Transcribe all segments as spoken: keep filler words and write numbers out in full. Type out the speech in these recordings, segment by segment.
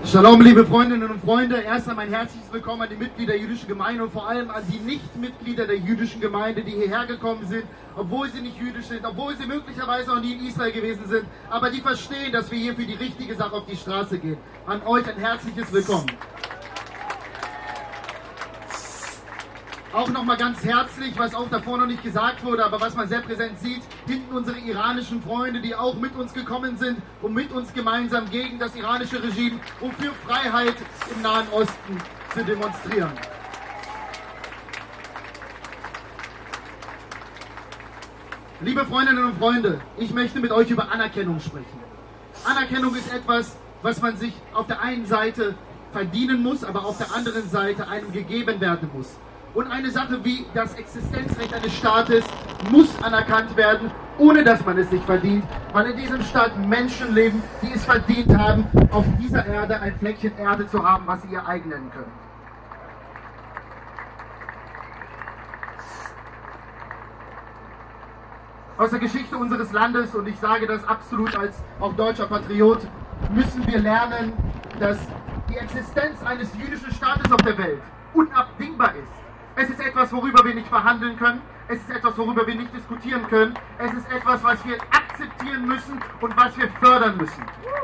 Shalom, liebe Freundinnen und Freunde. Erst einmal ein herzliches Willkommen an die Mitglieder der jüdischen Gemeinde und vor allem an die Nichtmitglieder der jüdischen Gemeinde, die hierher gekommen sind, obwohl sie nicht jüdisch sind, obwohl sie möglicherweise noch nie in Israel gewesen sind, aber die verstehen, dass wir hier für die richtige Sache auf die Straße gehen. An euch ein herzliches Willkommen. Auch nochmal ganz herzlich, was auch davor noch nicht gesagt wurde, aber was man sehr präsent sieht, hinten unsere iranischen Freunde, die auch mit uns gekommen sind, um mit uns gemeinsam gegen das iranische Regime und für Freiheit im Nahen Osten zu demonstrieren. Liebe Freundinnen und Freunde, ich möchte mit euch über Anerkennung sprechen. Anerkennung ist etwas, was man sich auf der einen Seite verdienen muss, aber auf der anderen Seite einem gegeben werden muss. Und eine Sache wie das Existenzrecht eines Staates muss anerkannt werden, ohne dass man es sich verdient, weil in diesem Staat Menschen leben, die es verdient haben, auf dieser Erde ein Fleckchen Erde zu haben, was sie ihr eigen nennen können. Aus der Geschichte unseres Landes, und ich sage das absolut als auch deutscher Patriot, müssen wir lernen, dass die Existenz eines jüdischen Staates auf der Welt unabdingbar ist. Es ist etwas, worüber wir nicht verhandeln können. Es ist etwas, worüber wir nicht diskutieren können. Es ist etwas, was wir akzeptieren müssen und was wir fördern müssen.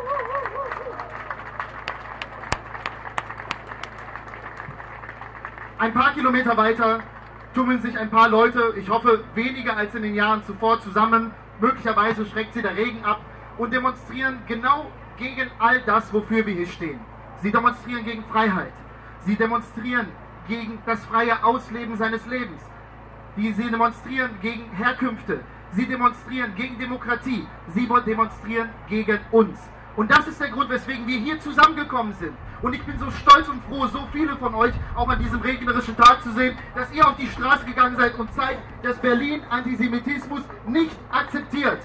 Ein paar Kilometer weiter tummeln sich ein paar Leute, ich hoffe weniger als in den Jahren zuvor, zusammen. Möglicherweise schreckt sie der Regen ab und demonstrieren genau gegen all das, wofür wir hier stehen. Sie demonstrieren gegen Freiheit. Sie demonstrieren gegen das freie Ausleben seines Lebens. Die, sie demonstrieren gegen Herkünfte. Sie demonstrieren gegen Demokratie. Sie demonstrieren gegen uns. Und das ist der Grund, weswegen wir hier zusammengekommen sind. Und ich bin so stolz und froh, so viele von euch auch an diesem regnerischen Tag zu sehen, dass ihr auf die Straße gegangen seid und zeigt, dass Berlin Antisemitismus nicht akzeptiert.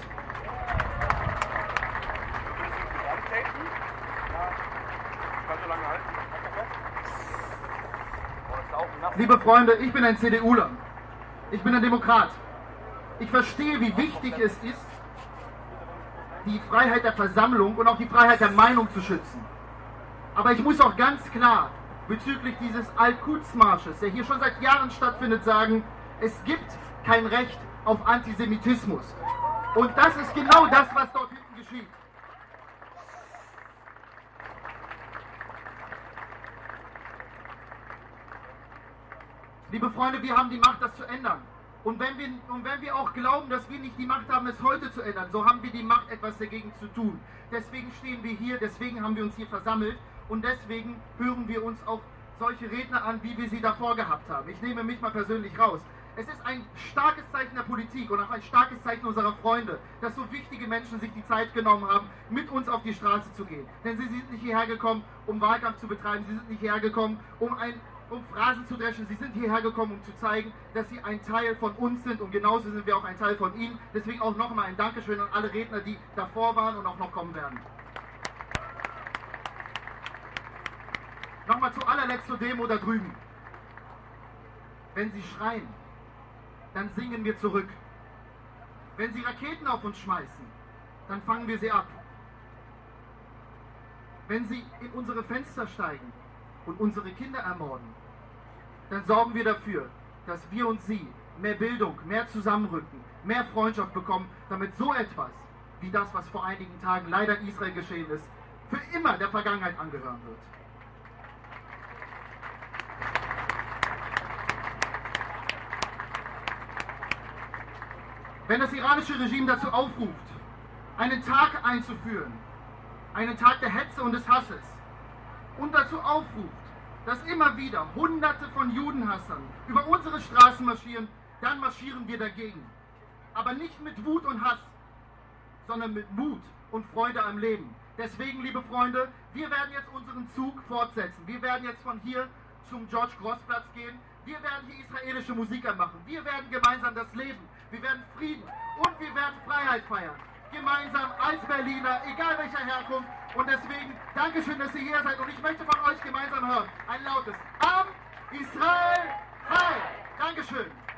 Liebe Freunde, ich bin ein CDUler. Ich bin ein Demokrat. Ich verstehe, wie wichtig es ist, die Freiheit der Versammlung und auch die Freiheit der Meinung zu schützen. Aber ich muss auch ganz klar bezüglich dieses Al-Quds-Marsches, der hier schon seit Jahren stattfindet, sagen, es gibt kein Recht auf Antisemitismus. Und das ist genau das, was dort hinten geschieht. Liebe Freunde, wir haben die Macht, das zu ändern. Und wenn, wir, und wenn wir auch glauben, dass wir nicht die Macht haben, es heute zu ändern, so haben wir die Macht, etwas dagegen zu tun. Deswegen stehen wir hier, deswegen haben wir uns hier versammelt und deswegen hören wir uns auch solche Redner an, wie wir sie davor gehabt haben. Ich nehme mich mal persönlich raus. Es ist ein starkes Zeichen der Politik und auch ein starkes Zeichen unserer Freunde, dass so wichtige Menschen sich die Zeit genommen haben, mit uns auf die Straße zu gehen. Denn sie sind nicht hierher gekommen, um Wahlkampf zu betreiben, sie sind nicht hierher gekommen, um ein um Phrasen zu dreschen. Sie sind hierher gekommen, um zu zeigen, dass sie ein Teil von uns sind und genauso sind wir auch ein Teil von ihnen. Deswegen auch nochmal ein Dankeschön an alle Redner, die davor waren und auch noch kommen werden. Nochmal zu allerletzt zur Demo da drüben. Wenn sie schreien, dann singen wir zurück. Wenn sie Raketen auf uns schmeißen, dann fangen wir sie ab. Wenn sie in unsere Fenster steigen und unsere Kinder ermorden, dann sorgen wir dafür, dass wir und sie mehr Bildung, mehr Zusammenrücken, mehr Freundschaft bekommen, damit so etwas wie das, was vor einigen Tagen leider in Israel geschehen ist, für immer der Vergangenheit angehören wird. Wenn das iranische Regime dazu aufruft, einen Tag einzuführen, einen Tag der Hetze und des Hasses, und dazu aufruft, dass immer wieder Hunderte von Judenhassern über unsere Straßen marschieren, dann marschieren wir dagegen. Aber nicht mit Wut und Hass, sondern mit Mut und Freude am Leben. Deswegen, liebe Freunde, wir werden jetzt unseren Zug fortsetzen. Wir werden jetzt von hier zum George-Gross-Platz gehen. Wir werden hier israelische Musik anmachen. Wir werden gemeinsam das Leben. Wir werden Frieden und wir werden Freiheit feiern. Gemeinsam als Berliner, egal welcher Herkunft. Und deswegen, Dankeschön, dass ihr hier seid. Und ich möchte von euch gemeinsam hören ein lautes Am Israel Chai. Dankeschön.